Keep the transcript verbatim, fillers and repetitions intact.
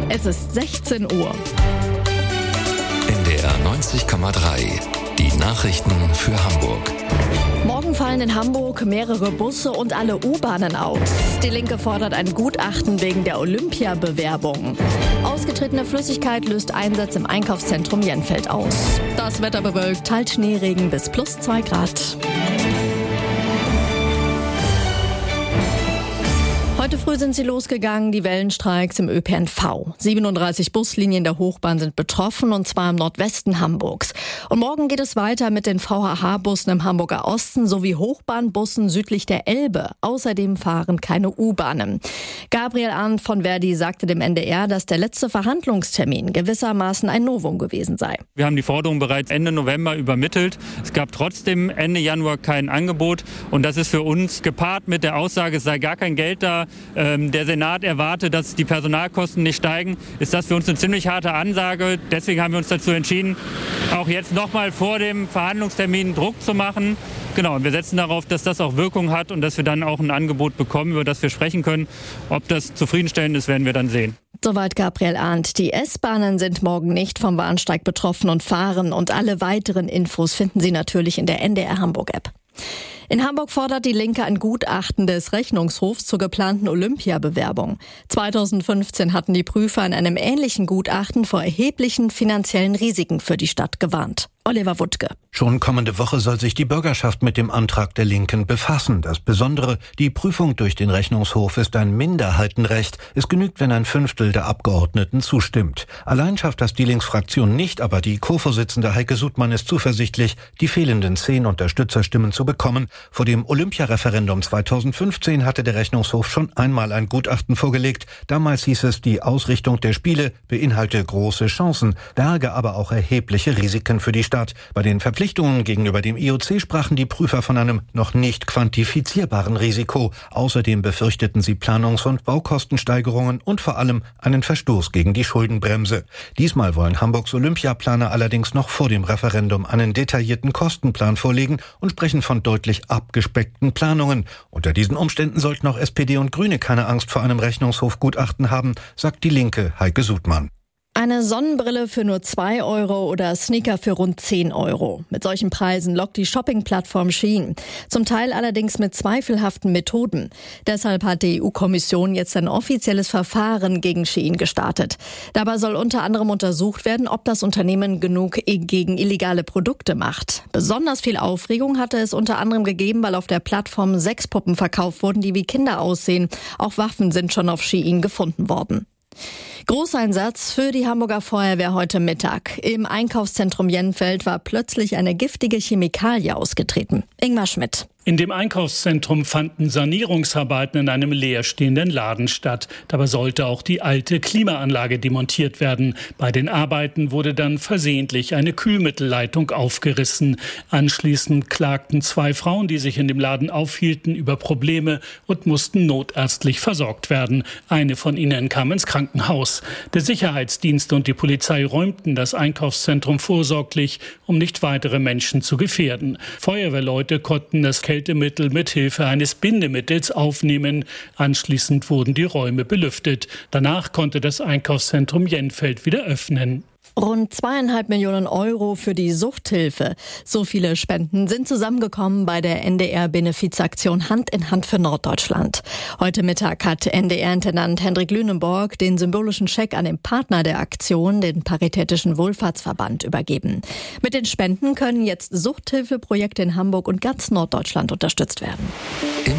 Es ist sechzehn Uhr. N D R neunzig Komma drei. Die Nachrichten für Hamburg. Morgen fallen in Hamburg mehrere Busse und alle U-Bahnen aus. Die Linke fordert ein Gutachten wegen der Olympia-Bewerbung. Ausgetretene Flüssigkeit löst Einsatz im Einkaufszentrum Jenfeld aus. Das Wetter bewölkt, teils Schneeregen bis plus zwei Grad. Heute früh sind sie losgegangen, die Wellenstreiks im Ö P N V. siebenunddreißig Buslinien der Hochbahn sind betroffen, und zwar im Nordwesten Hamburgs. Und morgen geht es weiter mit den V H H-Bussen im Hamburger Osten sowie Hochbahnbussen südlich der Elbe. Außerdem fahren keine U-Bahnen. Gabriel Arndt von Verdi sagte dem N D R, dass der letzte Verhandlungstermin gewissermaßen ein Novum gewesen sei. Wir haben die Forderung bereits Ende November übermittelt. Es gab trotzdem Ende Januar kein Angebot. Und das ist für uns gepaart mit der Aussage, es sei gar kein Geld da. Der Senat erwartet, dass die Personalkosten nicht steigen, ist das für uns eine ziemlich harte Ansage. Deswegen haben wir uns dazu entschieden, auch jetzt nochmal vor dem Verhandlungstermin Druck zu machen. Genau, und wir setzen darauf, dass das auch Wirkung hat und dass wir dann auch ein Angebot bekommen, über das wir sprechen können. Ob das zufriedenstellend ist, werden wir dann sehen. Soweit Gabriel Arndt. Die S-Bahnen sind morgen nicht vom Warnstreik betroffen und fahren. Und alle weiteren Infos finden Sie natürlich in der N D R Hamburg-App. In Hamburg fordert die Linke ein Gutachten des Rechnungshofs zur geplanten Olympia-Bewerbung. zweitausendfünfzehn hatten die Prüfer in einem ähnlichen Gutachten vor erheblichen finanziellen Risiken für die Stadt gewarnt. Oliver Wuttke. Schon kommende Woche soll sich die Bürgerschaft mit dem Antrag der Linken befassen. Das Besondere, die Prüfung durch den Rechnungshof ist ein Minderheitenrecht. Es genügt, wenn ein Fünftel der Abgeordneten zustimmt. Allein schafft das die Linksfraktion nicht, aber die Co-Vorsitzende Heike Sudmann ist zuversichtlich, die fehlenden zehn Unterstützerstimmen zu bekommen. Vor dem Olympiareferendum zweitausendfünfzehn hatte der Rechnungshof schon einmal ein Gutachten vorgelegt. Damals hieß es, die Ausrichtung der Spiele beinhalte große Chancen, berge aber auch erhebliche Risiken für die Stadt. Bei den Verpflichtungen gegenüber dem I O C sprachen die Prüfer von einem noch nicht quantifizierbaren Risiko. Außerdem befürchteten sie Planungs- und Baukostensteigerungen und vor allem einen Verstoß gegen die Schuldenbremse. Diesmal wollen Hamburgs Olympiaplaner allerdings noch vor dem Referendum einen detaillierten Kostenplan vorlegen und sprechen von deutlich abgespeckten Planungen. Unter diesen Umständen sollten auch S P D und Grüne keine Angst vor einem Rechnungshofgutachten haben, sagt die Linke Heike Sudmann. Eine Sonnenbrille für nur zwei Euro oder Sneaker für rund zehn Euro. Mit solchen Preisen lockt die Shopping-Plattform Shein. Zum Teil allerdings mit zweifelhaften Methoden. Deshalb hat die E U-Kommission jetzt ein offizielles Verfahren gegen Shein gestartet. Dabei soll unter anderem untersucht werden, ob das Unternehmen genug gegen illegale Produkte macht. Besonders viel Aufregung hatte es unter anderem gegeben, weil auf der Plattform Sexpuppen verkauft wurden, die wie Kinder aussehen. Auch Waffen sind schon auf Shein gefunden worden. Großeinsatz für die Hamburger Feuerwehr heute Mittag. Im Einkaufszentrum Jenfeld war plötzlich eine giftige Chemikalie ausgetreten. Ingmar Schmidt. In dem Einkaufszentrum fanden Sanierungsarbeiten in einem leerstehenden Laden statt. Dabei sollte auch die alte Klimaanlage demontiert werden. Bei den Arbeiten wurde dann versehentlich eine Kühlmittelleitung aufgerissen. Anschließend klagten zwei Frauen, die sich in dem Laden aufhielten, über Probleme und mussten notärztlich versorgt werden. Eine von ihnen kam ins Krankenhaus. Der Sicherheitsdienst und die Polizei räumten das Einkaufszentrum vorsorglich, um nicht weitere Menschen zu gefährden. Feuerwehrleute konnten das Kältemittel mit Hilfe eines Bindemittels aufnehmen. Anschließend wurden die Räume belüftet. Danach konnte das Einkaufszentrum Jenfeld wieder öffnen. Rund zweieinhalb Millionen Euro für die Suchthilfe. So viele Spenden sind zusammengekommen bei der N D R-Benefizaktion Hand in Hand für Norddeutschland. Heute Mittag hat N D R-Intendant Hendrik Lünenborg den symbolischen Scheck an den Partner der Aktion, den Paritätischen Wohlfahrtsverband, übergeben. Mit den Spenden können jetzt Suchthilfeprojekte in Hamburg und ganz Norddeutschland unterstützt werden.